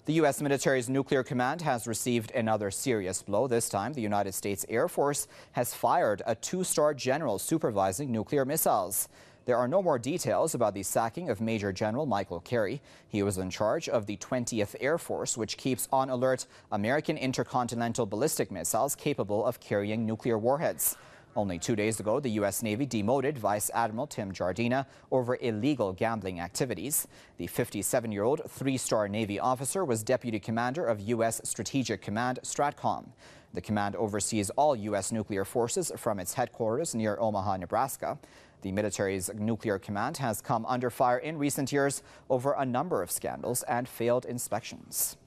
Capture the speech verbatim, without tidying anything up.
The U S military's nuclear command has received another serious blow. This time, the United States Air Force has fired a two-star general supervising nuclear missiles. There are no more details about the sacking of Major General Michael Carey. He was in charge of the twentieth Air Force, which keeps on alert American intercontinental ballistic missiles capable of carrying nuclear warheads. Only two days ago, the U S Navy demoted Vice Admiral Tim Jardina over illegal gambling activities. The fifty-seven-year-old three-star Navy officer was deputy commander of U S Strategic Command STRATCOM. The command oversees all U S nuclear forces from its headquarters near Omaha, Nebraska. The military's nuclear command has come under fire in recent years over a number of scandals and failed inspections.